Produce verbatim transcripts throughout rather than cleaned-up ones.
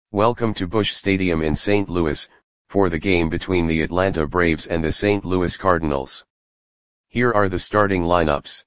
Welcome to Busch Stadium in Saint Louis, for the game between the Atlanta Braves and the Saint Louis Cardinals. Here are the starting lineups.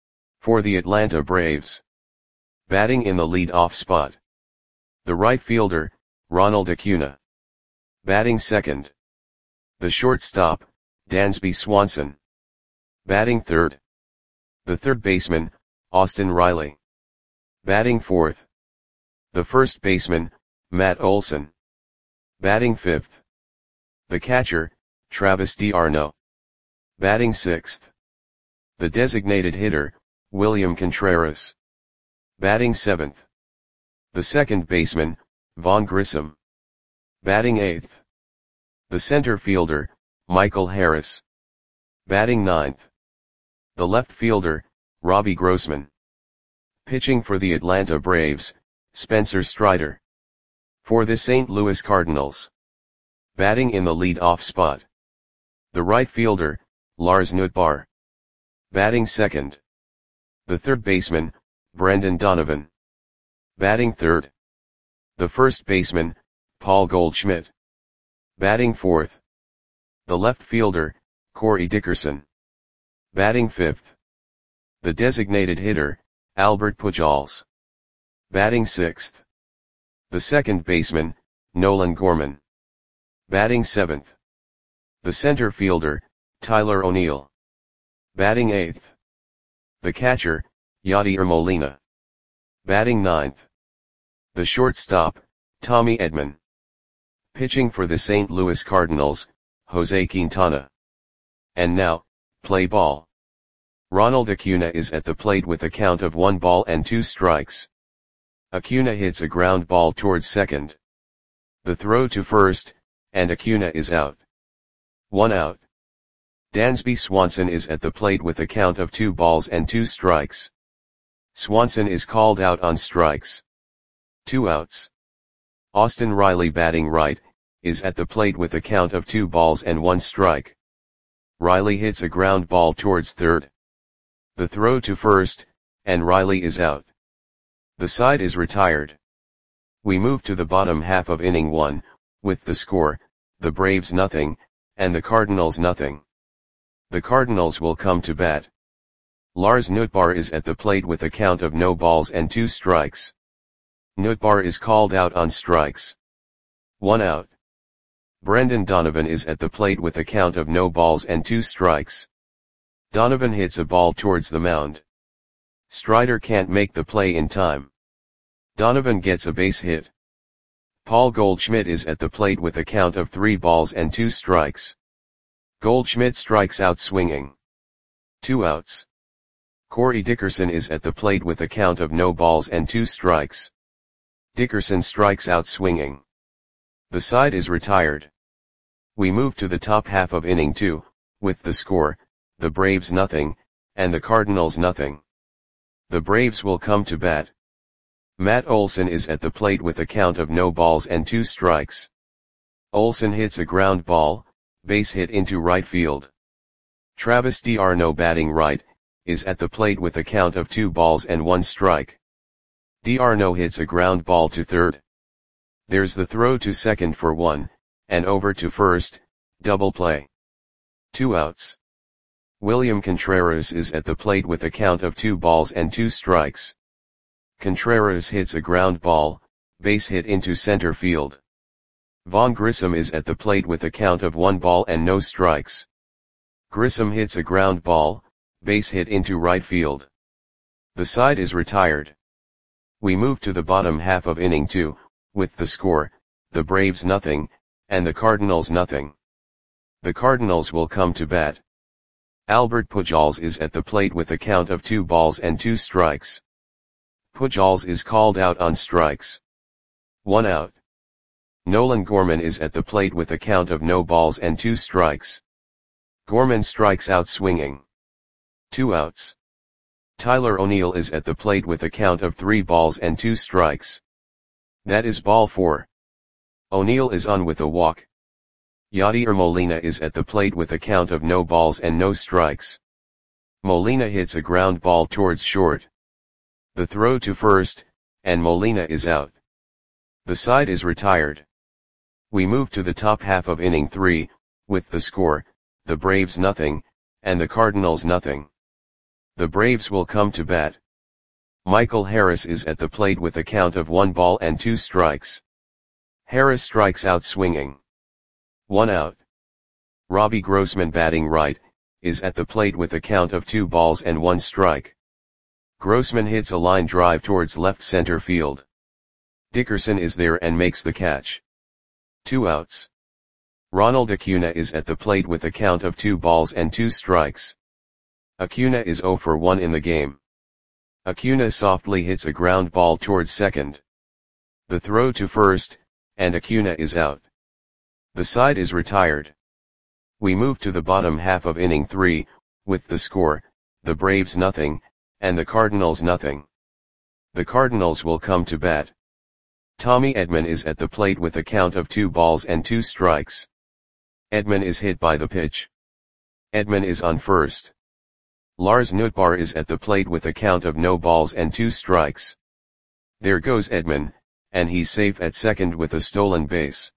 For the Atlanta Braves. Batting in the lead-off spot. The right fielder, Ronald Acuna. Batting second. The shortstop, Dansby Swanson. Batting third. The third baseman, Austin Riley. Batting fourth. The first baseman, Matt Olson. Batting fifth. The catcher, Travis d'Arnaud. Batting sixth. The designated hitter, William Contreras. Batting seventh. The second baseman, Vaughn Grissom. Batting eighth. The center fielder, Michael Harris. Batting ninth. The left fielder, Robbie Grossman. Pitching for the Atlanta Braves, Spencer Strider. For the Saint Louis Cardinals. Batting in the lead-off spot. The right fielder, Lars Nootbaar. Batting second. The third baseman, Brendan Donovan. Batting third. The first baseman, Paul Goldschmidt. Batting fourth. The left fielder, Corey Dickerson. Batting fifth. The designated hitter, Albert Pujols. Batting sixth. The second baseman, Nolan Gorman. Batting seventh. The center fielder, Tyler O'Neill. Batting eighth. The catcher, Yadier Molina. Batting ninth. The shortstop, Tommy Edman. Pitching for the Saint Louis Cardinals, Jose Quintana. And now, play ball. Ronald Acuna is at the plate with a count of one ball and two strikes. Acuna hits a ground ball towards second. The throw to first, and Acuna is out. One out. Dansby Swanson is at the plate with a count of two balls and two strikes. Swanson is called out on strikes. Two outs. Austin Riley, batting right, is at the plate with a count of two balls and one strike. Riley hits a ground ball towards third. The throw to first, and Riley is out. The side is retired. We move to the bottom half of inning one, with the score, the Braves nothing, and the Cardinals nothing. The Cardinals will come to bat. Lars Nootbaar is at the plate with a count of no balls and two strikes. Nootbaar is called out on strikes. One out. Brendan Donovan is at the plate with a count of no balls and two strikes. Donovan hits a ball towards the mound. Strider can't make the play in time. Donovan gets a base hit. Paul Goldschmidt is at the plate with a count of three balls and two strikes. Goldschmidt strikes out swinging. Two outs. Corey Dickerson is at the plate with a count of no balls and two strikes. Dickerson strikes out swinging. The side is retired. We move to the top half of inning two, with the score, the Braves nothing, and the Cardinals nothing. The Braves will come to bat. Matt Olson is at the plate with a count of no balls and two strikes. Olson hits a ground ball, base hit into right field. Travis d'Arnaud, batting right, is at the plate with a count of two balls and one strike. D'Arnaud hits a ground ball to third. There's the throw to second for one, and over to first, double play. Two outs. William Contreras is at the plate with a count of two balls and two strikes. Contreras hits a ground ball, base hit into center field. Vaughn Grissom is at the plate with a count of one ball and no strikes. Grissom hits a ground ball, base hit into right field. The side is retired. We move to the bottom half of inning two, with the score, the Braves nothing, and the Cardinals nothing. The Cardinals will come to bat. Albert Pujols is at the plate with a count of two balls and two strikes. Pujols is called out on strikes. One out. Nolan Gorman is at the plate with a count of no balls and two strikes. Gorman strikes out swinging. Two outs. Tyler O'Neill is at the plate with a count of three balls and two strikes. That is ball four. O'Neill is on with a walk. Yadier Molina is at the plate with a count of no balls and no strikes. Molina hits a ground ball towards short. The throw to first, and Molina is out. The side is retired. We move to the top half of inning three, with the score, the Braves nothing, and the Cardinals nothing. The Braves will come to bat. Michael Harris is at the plate with a count of one ball and two strikes. Harris strikes out swinging. One out. Robbie Grossman, batting right, is at the plate with a count of two balls and one strike. Grossman hits a line drive towards left center field. Dickerson is there and makes the catch. Two outs. Ronald Acuna is at the plate with a count of two balls and two strikes. Acuna is oh for one in the game. Acuna softly hits a ground ball towards second. The throw to first, and Acuna is out. The side is retired. We move to the bottom half of inning three, with the score, the Braves nothing, and the Cardinals nothing. The Cardinals will come to bat. Tommy Edman is at the plate with a count of two balls and two strikes. Edman is hit by the pitch. Edman is on first. Lars Nootbaar is at the plate with a count of no balls and two strikes. There goes Edman, and he's safe at second with a stolen base.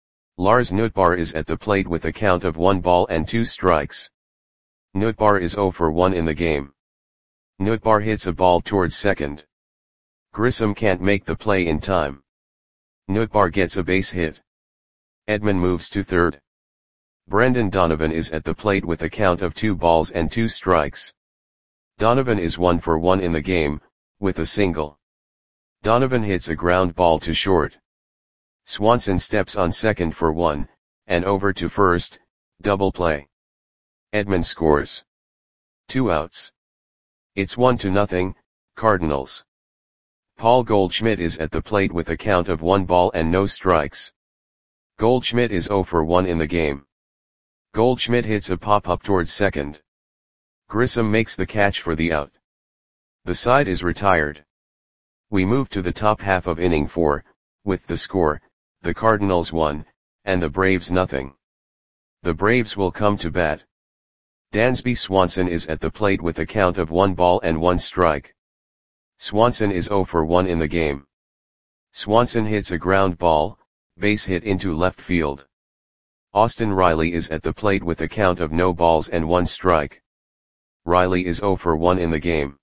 Lars Nootbaar is at the plate with a count of one ball and two strikes. Nootbaar is oh for one in the game. Nootbaar hits a ball towards second. Grissom can't make the play in time. Nootbaar gets a base hit. Edman moves to third. Brendan Donovan is at the plate with a count of two balls and two strikes. Donovan is one for one in the game, with a single. Donovan hits a ground ball to short. Swanson steps on second for one, and over to first, double play. Edman scores. Two outs. It's one to nothing, Cardinals. Paul Goldschmidt is at the plate with a count of one ball and no strikes. Goldschmidt is oh for one in the game. Goldschmidt hits a pop-up towards second. Grissom makes the catch for the out. The side is retired. We move to the top half of inning four, with the score, the Cardinals one, and the Braves nothing. The Braves will come to bat. Dansby Swanson is at the plate with a count of one ball and one strike. Swanson is oh for one in the game. Swanson hits a ground ball, base hit into left field. Austin Riley is at the plate with a count of no balls and one strike. Riley is oh for one in the game.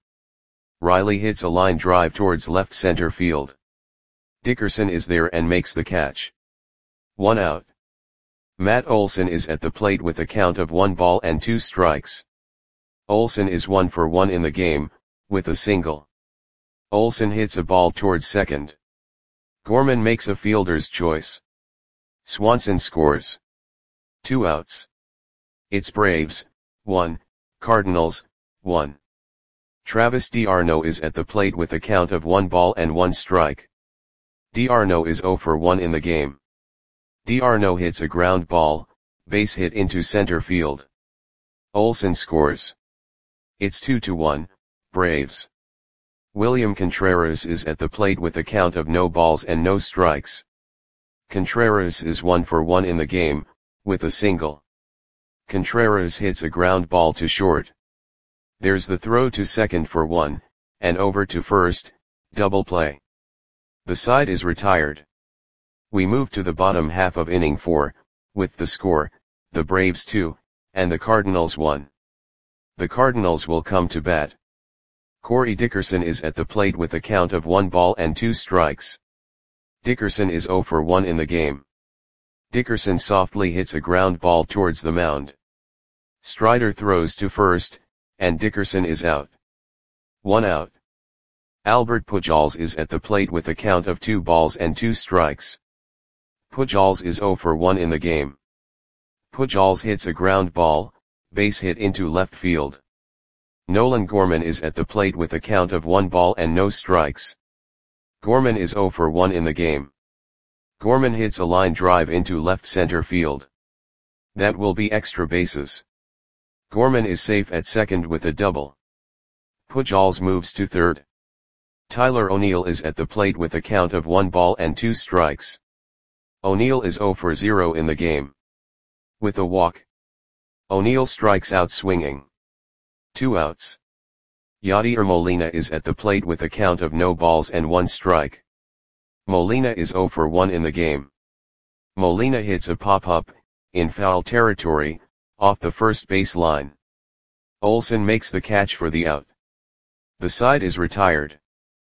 Riley hits a line drive towards left center field. Dickerson is there and makes the catch. One out. Matt Olson is at the plate with a count of one ball and two strikes. Olson is one for one in the game, with a single. Olson hits a ball towards second. Gorman makes a fielder's choice. Swanson scores. Two outs. It's Braves, one, Cardinals, one. Travis d'Arnaud is at the plate with a count of one ball and one strike. D'Arnaud is oh for one in the game. D'Arnaud hits a ground ball, base hit into center field. Olson scores. It's two to one, Braves. William Contreras is at the plate with a count of no balls and no strikes. Contreras is one for one in the game, with a single. Contreras hits a ground ball to short. There's the throw to second for one, and over to first, double play. The side is retired. We move to the bottom half of inning four, with the score, the Braves two, and the Cardinals one. The Cardinals will come to bat. Corey Dickerson is at the plate with a count of one ball and two strikes. Dickerson is oh for one in the game. Dickerson softly hits a ground ball towards the mound. Strider throws to first, and Dickerson is out. One out. Albert Pujols is at the plate with a count of two balls and two strikes. Pujols is oh for one in the game. Pujols hits a ground ball, base hit into left field. Nolan Gorman is at the plate with a count of one ball and no strikes. Gorman is oh for one in the game. Gorman hits a line drive into left center field. That will be extra bases. Gorman is safe at second with a double. Pujols moves to third. Tyler O'Neill is at the plate with a count of one ball and two strikes. O'Neill is oh for zero in the game. With a walk. O'Neill strikes out swinging. Two outs. Yadier Molina is at the plate with a count of no balls and one strike. Molina is zero for one in the game. Molina hits a pop-up, in foul territory, off the first base line. Olson makes the catch for the out. The side is retired.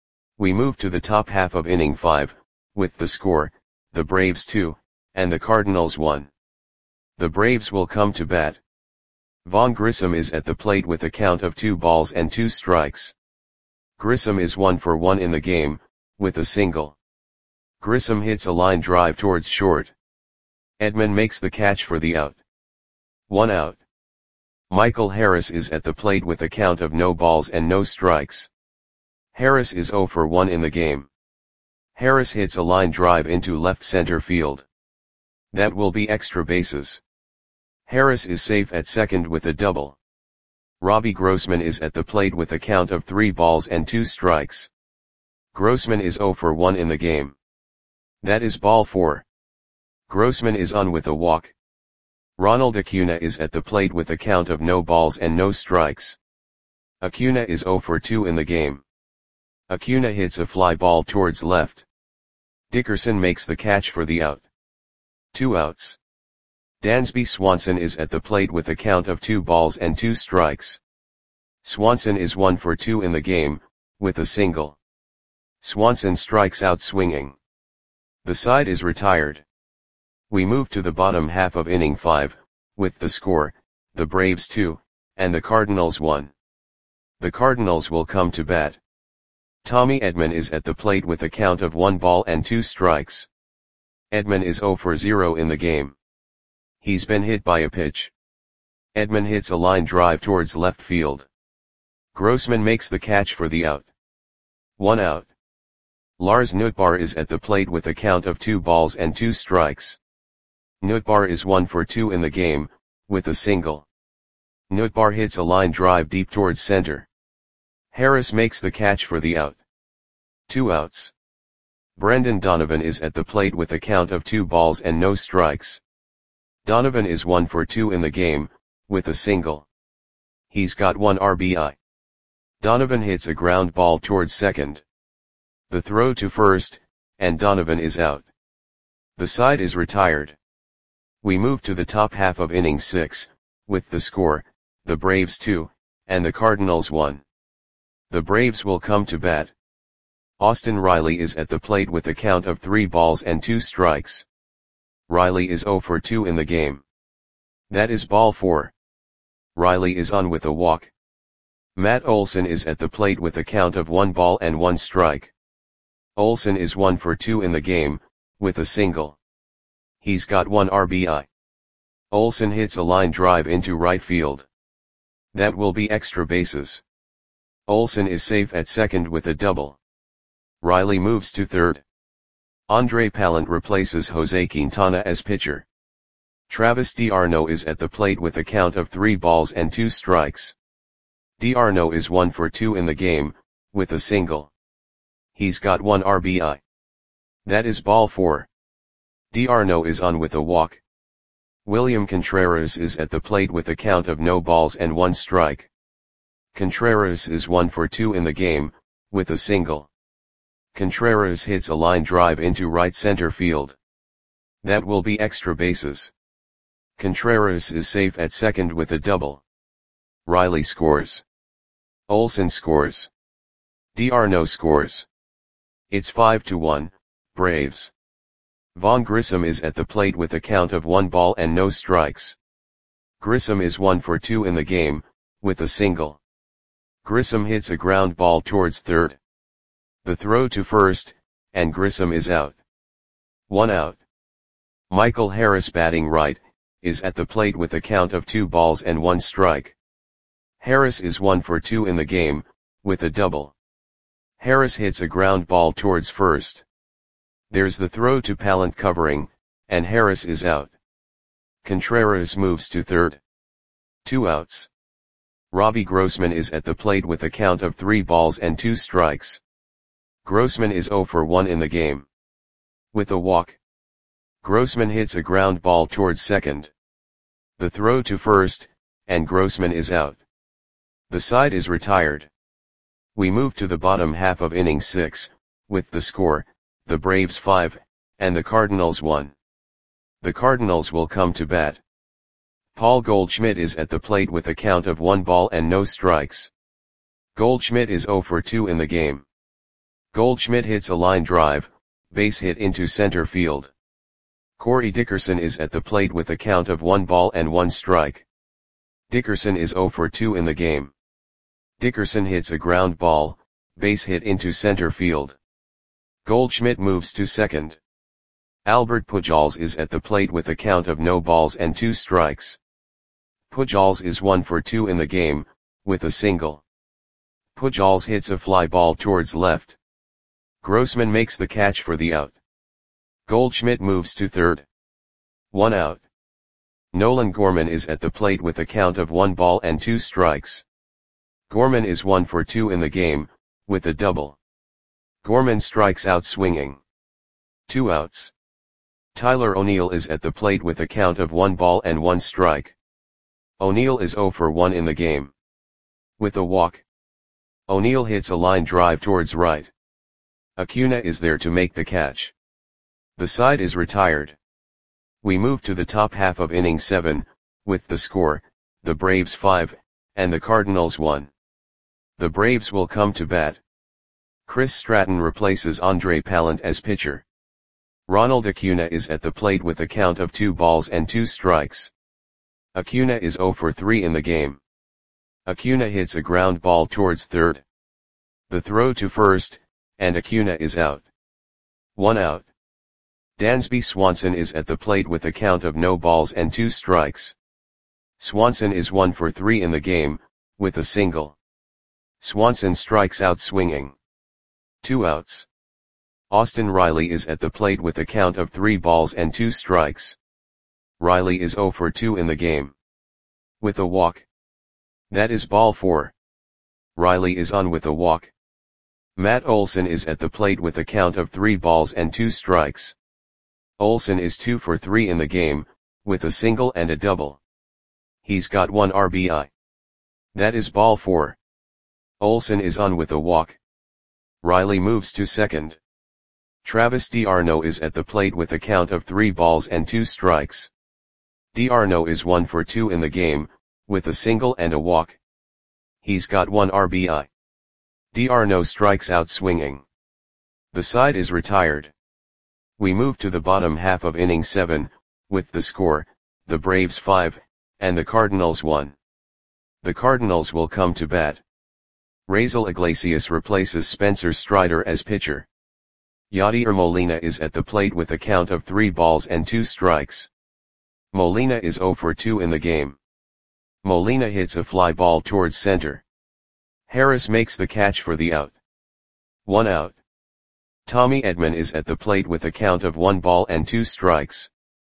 We move to the top half of inning five, with the score, the Braves two, and the Cardinals one. The Braves will come to bat. Vaughn Grissom is at the plate with a count of two balls and two strikes. Grissom is one for one in the game, with a single. Grissom hits a line drive towards short. Edman makes the catch for the out. One out. Michael Harris is at the plate with a count of no balls and no strikes. Harris is zero for one in the game. Harris hits a line drive into left center field. That will be extra bases. Harris is safe at second with a double. Robbie Grossman is at the plate with a count of three balls and two strikes. Grossman is zero for one in the game. That is ball four. Grossman is on with a walk. Ronald Acuna is at the plate with a count of no balls and no strikes. Acuna is zero for two in the game. Acuna hits a fly ball towards left. Dickerson makes the catch for the out. Two outs. Dansby Swanson is at the plate with a count of two balls and two strikes. Swanson is one for two in the game, with a single. Swanson strikes out swinging. The side is retired. We move to the bottom half of inning five, with the score, the Braves two, and the Cardinals one. The Cardinals will come to bat. Tommy Edman is at the plate with a count of one ball and two strikes. Edman is zero for zero in the game. He's been hit by a pitch. Edman hits a line drive towards left field. Grossman makes the catch for the out. One out. Lars Nootbaar is at the plate with a count of two balls and two strikes. Nootbaar is one for two in the game, with a single. Nootbaar hits a line drive deep towards center. Harris makes the catch for the out. Two outs. Brendan Donovan is at the plate with a count of two balls and no strikes. Donovan is one for two in the game, with a single. He's got one R B I. Donovan hits a ground ball towards second. The throw to first, and Donovan is out. The side is retired. We move to the top half of inning six, with the score, the Braves two, and the Cardinals one. The Braves will come to bat. Austin Riley is at the plate with a count of three balls and two strikes. Riley is zero for two in the game. That is ball four. Riley is on with a walk. Matt Olson is at the plate with a count of one ball and one strike. Olson is one for two in the game, with a single. He's got one R B I. Olson hits a line drive into right field. That will be extra bases. Olson is safe at second with a double. Riley moves to third. Andre Pallant replaces Jose Quintana as pitcher. Travis d'Arnaud is at the plate with a count of three balls and two strikes. d'Arnaud is one for two in the game, with a single. He's got one R B I. That is ball four. d'Arnaud is on with a walk. William Contreras is at the plate with a count of no balls and one strike. Contreras is one for two in the game, with a single. Contreras hits a line drive into right center field. That will be extra bases. Contreras is safe at second with a double. Riley scores. Olson scores. d'Arnaud scores. It's five to one, Braves. Vaughn Grissom is at the plate with a count of one ball and no strikes. Grissom is one for two in the game, with a single. Grissom hits a ground ball towards third. The throw to first, and Grissom is out. One out. Michael Harris, batting right, is at the plate with a count of two balls and one strike. Harris is one for two in the game, with a double. Harris hits a ground ball towards first. There's the throw to Pallant covering, and Harris is out. Contreras moves to third. Two outs. Robbie Grossman is at the plate with a count of three balls and two strikes. Grossman is zero for one in the game. With a walk. Grossman hits a ground ball towards second. The throw to first, and Grossman is out. The side is retired. We move to the bottom half of inning six, with the score, the Braves five, and the Cardinals one. The Cardinals will come to bat. Paul Goldschmidt is at the plate with a count of one ball and no strikes. Goldschmidt is zero for two in the game. Goldschmidt hits a line drive, base hit into center field. Corey Dickerson is at the plate with a count of one ball and one strike. Dickerson is zero for two in the game. Dickerson hits a ground ball, base hit into center field. Goldschmidt moves to second. Albert Pujols is at the plate with a count of no balls and two strikes. Pujols is one for two in the game, with a single. Pujols hits a fly ball towards left. Grossman makes the catch for the out. Goldschmidt moves to third. One out. Nolan Gorman is at the plate with a count of one ball and two strikes. Gorman is one for two in the game, with a double. Gorman strikes out swinging. Two outs. Tyler O'Neill is at the plate with a count of one ball and one strike. O'Neill is zero for one in the game. With a walk. O'Neill hits a line drive towards right. Acuna is there to make the catch. The side is retired. We move to the top half of inning seven, with the score, the Braves five, and the Cardinals one. The Braves will come to bat. Chris Stratton replaces Andre Pallant as pitcher. Ronald Acuna is at the plate with a count of two balls and two strikes. Acuna is zero for three in the game. Acuna hits a ground ball towards third. The throw to first, and Acuna is out. One out. Dansby Swanson is at the plate with a count of no balls and two strikes. Swanson is one for three in the game, with a single. Swanson strikes out swinging. Two outs. Austin Riley is at the plate with a count of three balls and two strikes. Riley is zero for two in the game. With a walk. That is ball four. Riley is on with a walk. Matt Olson is at the plate with a count of three balls and two strikes. Olson is two for three in the game, with a single and a double. He's got one R B I. That is ball four. Olson is on with a walk. Riley moves to second. Travis d'Arnaud is at the plate with a count of three balls and two strikes. d'Arnaud is one for two in the game, with a single and a walk. He's got one R B I. d'Arnaud strikes out swinging. The side is retired. We move to the bottom half of inning seven, with the score, the Braves five, and the Cardinals one. The Cardinals will come to bat. Raisel Iglesias replaces Spencer Strider as pitcher. Yadier Molina is at the plate with a count of three balls and two strikes. Molina is zero for two in the game. Molina hits a fly ball towards center. Harris makes the catch for the out. One out. Tommy Edman is at the plate with a count of one ball and two strikes.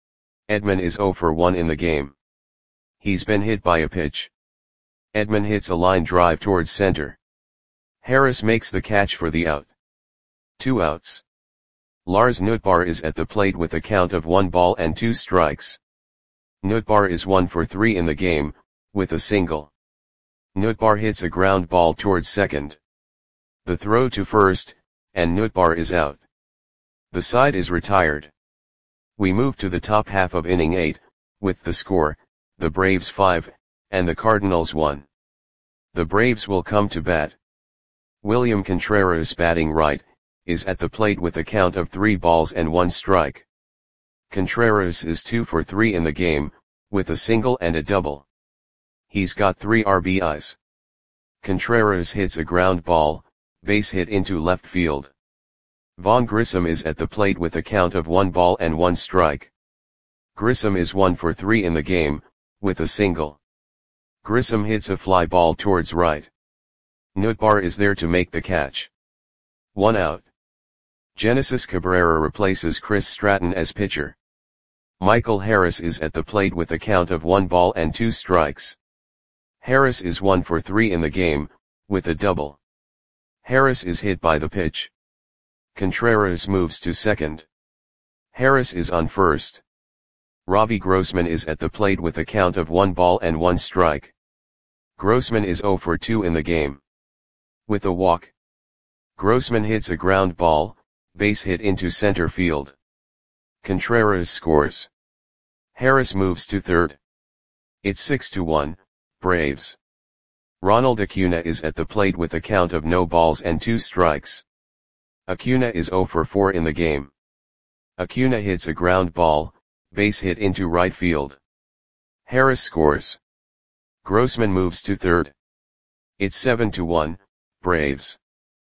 Edman is zero for one in the game. He's been hit by a pitch. Edman hits a line drive towards center. Harris makes the catch for the out. Two outs. Lars Nootbaar is at the plate with a count of one ball and two strikes. Nootbaar is one for three in the game, with a single. Nootbaar hits a ground ball towards second. The throw to first, and Nootbaar is out. The side is retired. We move to the top half of inning eight, with the score, the Braves five, and the Cardinals one. The Braves will come to bat. William Contreras, batting right, is at the plate with a count of three balls and one strike. Contreras is two for three in the game, with a single and a double. He's got three R B Is. Contreras hits a ground ball, base hit into left field. Vaughn Grissom is at the plate with a count of one ball and one strike. Grissom is one for three in the game, with a single. Grissom hits a fly ball towards right. Nootbaar is there to make the catch. One out. Genesis Cabrera replaces Chris Stratton as pitcher. Michael Harris is at the plate with a count of one ball and two strikes. Harris is one for three in the game, with a double. Harris is hit by the pitch. Contreras moves to second. Harris is on first. Robbie Grossman is at the plate with a count of one ball and one strike. Grossman is zero for two in the game. With a walk. Grossman hits a ground ball, base hit into center field. Contreras scores. Harris moves to third. It's six to one, Braves. Ronald Acuna is at the plate with a count of no balls and two strikes. Acuna is zero for four in the game. Acuna hits a ground ball, base hit into right field. Harris scores. Grossman moves to third. It's seven to one, Braves.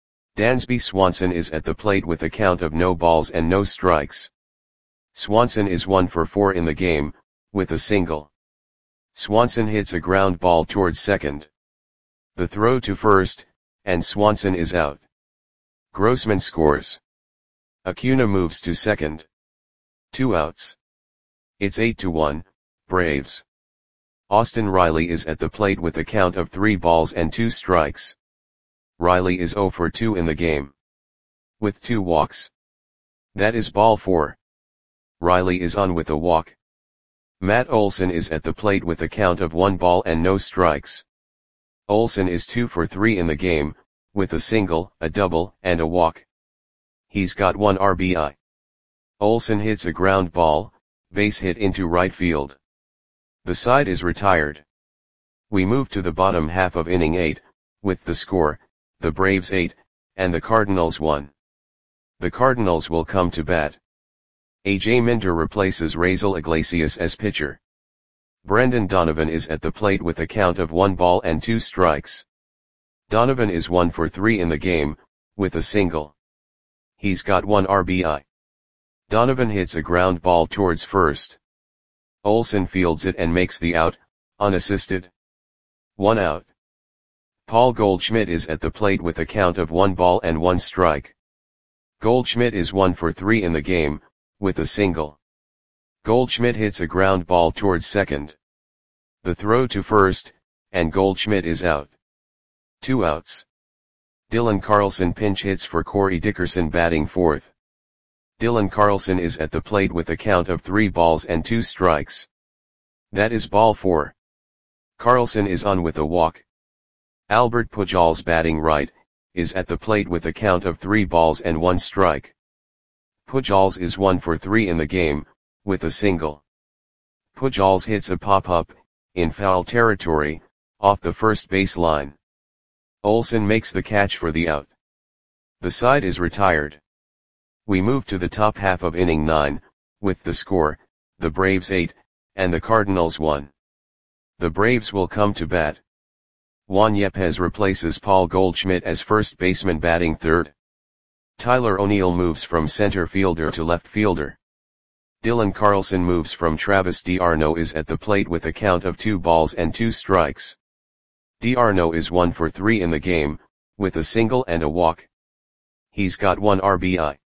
Dansby Swanson is at the plate with a count of no balls and no strikes. Swanson is one for four in the game, with a single. Swanson hits a ground ball towards second. The throw to first, and Swanson is out. Grossman scores. Acuna moves to second. Two outs. It's eight to one, Braves. Austin Riley is at the plate with a count of three balls and two strikes. Riley is zero for two in the game. With two walks. That is ball four. Riley is on with a walk. Matt Olson is at the plate with a count of one ball and no strikes. Olson is two for three in the game, with a single, a double, and a walk. He's got one R B I. Olson hits a ground ball, base hit into right field. The side is retired. We move to the bottom half of inning eight, with the score, the Braves eight, and the Cardinals one. The Cardinals will come to bat. A J Minter replaces Raisel Iglesias as pitcher. Brendan Donovan is at the plate with a count of one ball and two strikes. Donovan is one for three in the game, with a single. He's got one R B I. Donovan hits a ground ball towards first. Olson fields it and makes the out, unassisted. One out. Paul Goldschmidt is at the plate with a count of one ball and one strike. Goldschmidt is one for three in the game, with a single. Goldschmidt hits a ground ball towards second. The throw to first, and Goldschmidt is out. Two outs. Dylan Carlson pinch hits for Corey Dickerson batting fourth. Dylan Carlson is at the plate with a count of three balls and two strikes. That is ball four. Carlson is on with a walk. Albert Pujols batting right, is at the plate with a count of three balls and one strike. Pujols is one for three in the game, with a single. Pujols hits a pop-up, in foul territory, off the first base line. Olson makes the catch for the out. The side is retired. We move to the top half of inning nine, with the score, the Braves eight, and the Cardinals one. The Braves will come to bat. Juan Yepez replaces Paul Goldschmidt as first baseman batting third. Tyler O'Neill moves from center fielder to left fielder. Dylan Carlson moves from Travis d'Arnaud is at the plate with a count of two balls and two strikes. d'Arnaud is one for three in the game, with a single and a walk. He's got one R B I.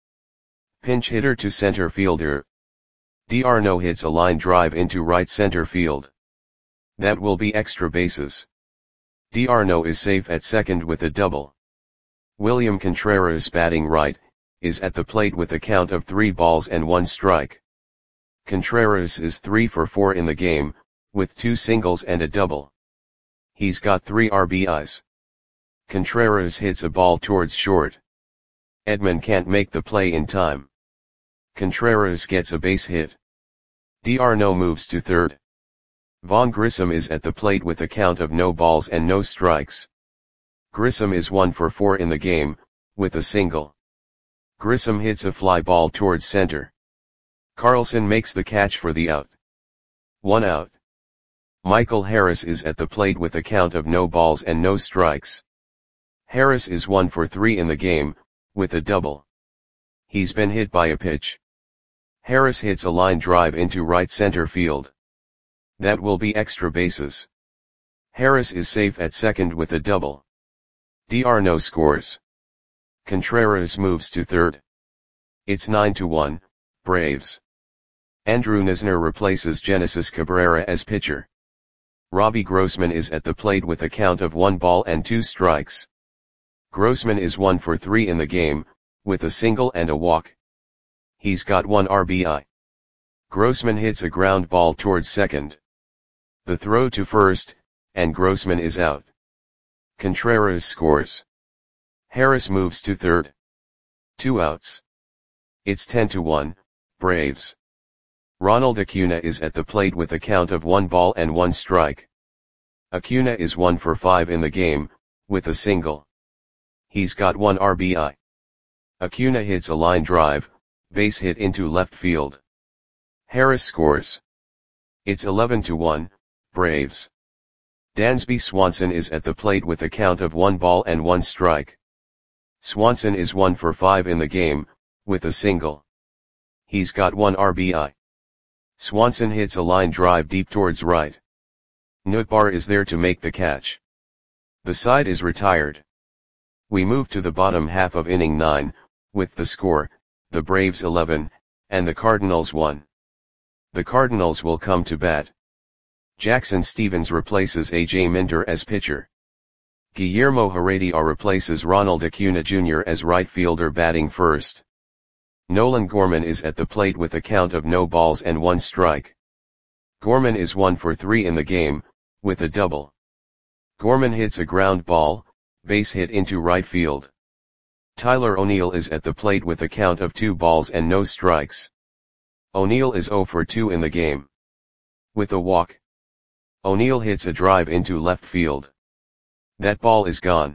Pinch hitter to center fielder. d'Arnaud hits a line drive into right center field. That will be extra bases. d'Arnaud is safe at second with a double. William Contreras batting right, is at the plate with a count of three balls and one strike. Contreras is three for four in the game, with two singles and a double. He's got three R B Is. Contreras hits a ball towards short. Edman can't make the play in time. Contreras gets a base hit. d'Arnaud moves to third. Vaughn Grissom is at the plate with a count of no balls and no strikes. Grissom is one for four in the game, with a single. Grissom hits a fly ball towards center. Carlson makes the catch for the out. One out. Michael Harris is at the plate with a count of no balls and no strikes. Harris is one for three in the game, with a double. He's been hit by a pitch. Harris hits a line drive into right center field. That will be extra bases. Harris is safe at second with a double. d'Arnaud scores. Contreras moves to third. It's nine to one, Braves. Andrew Knizner replaces Genesis Cabrera as pitcher. Robbie Grossman is at the plate with a count of one ball and two strikes. Grossman is one for three in the game, with a single and a walk. He's got one R B I. Grossman hits a ground ball towards second. The throw to first, and Grossman is out. Contreras scores. Harris moves to third. Two outs. It's ten to one, Braves. Ronald Acuna is at the plate with a count of one ball and one strike. Acuna is one for five in the game, with a single. He's got one R B I. Acuna hits a line drive, base hit into left field. Harris scores. It's eleven to one, Braves. Dansby Swanson is at the plate with a count of one ball and one strike. Swanson is one for five in the game, with a single. He's got one R B I. Swanson hits a line drive deep towards right. Nootbaar is there to make the catch. The side is retired. We move to the bottom half of inning nine, with the score, the Braves eleven, and the Cardinals one. The Cardinals will come to bat. Jackson Stephens replaces A J Minter as pitcher. Guillermo Heredia replaces Ronald Acuna Junior as right fielder batting first. Nolan Gorman is at the plate with a count of no balls and one strike. Gorman is one for three in the game, with a double. Gorman hits a ground ball, base hit into right field. Tyler O'Neill is at the plate with a count of two balls and no strikes. O'Neill is zero for two in the game. With a walk. O'Neill hits a drive into left field. That ball is gone.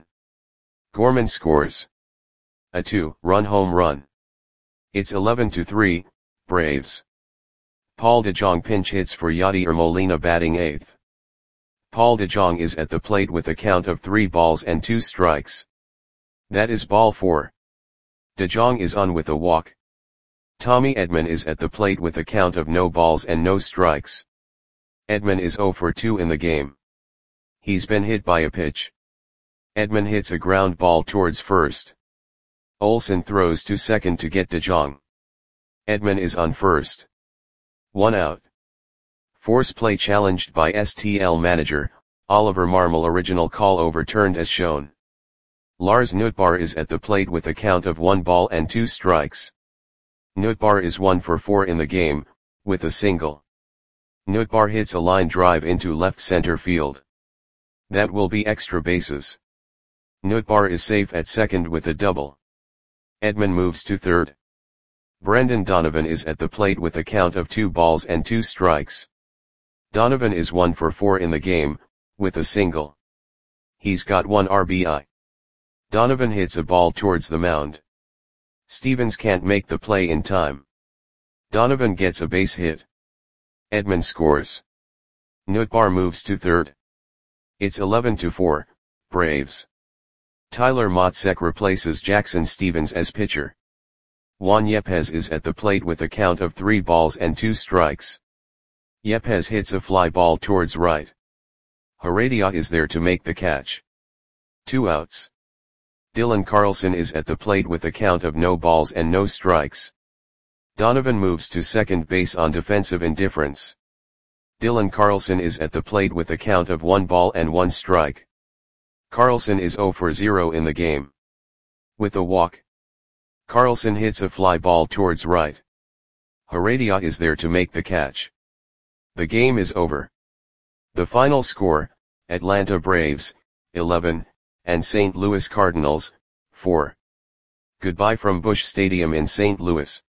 Gorman scores. A two-run home run. It's eleven to three, Braves. Paul DeJong pinch hits for Yadier Molina batting eighth. Paul DeJong is at the plate with a count of three balls and two strikes. That is ball four. DeJong is on with a walk. Tommy Edman is at the plate with a count of no balls and no strikes. Edman is zero for two in the game. He's been hit by a pitch. Edman hits a ground ball towards first. Olsen throws to second to get DeJong. Edman is on first. One out. Force play challenged by S T L manager, Oliver Marmol. Original call overturned as shown. Lars Nootbaar is at the plate with a count of one ball and two strikes. Nootbaar is one for four in the game, with a single. Nootbaar hits a line drive into left center field. That will be extra bases. Nootbaar is safe at second with a double. Edman moves to third. Brendan Donovan is at the plate with a count of two balls and two strikes. Donovan is one for four in the game, with a single. He's got one R B I. Donovan hits a ball towards the mound. Stephens can't make the play in time. Donovan gets a base hit. Edman scores. Nootbaar moves to third. It's eleven to four, Braves. Tyler Matzek replaces Jackson Stephens as pitcher. Juan Yepez is at the plate with a count of three balls and two strikes. Yepez hits a fly ball towards right. Heredia is there to make the catch. Two outs. Dylan Carlson is at the plate with a count of no balls and no strikes. Donovan moves to second base on defensive indifference. Dylan Carlson is at the plate with a count of one ball and one strike. Carlson is zero for zero in the game. With a walk. Carlson hits a fly ball towards right. Heredia is there to make the catch. The game is over. The final score, Atlanta Braves, eleven, and Saint Louis Cardinals, four. Goodbye from Busch Stadium in Saint Louis.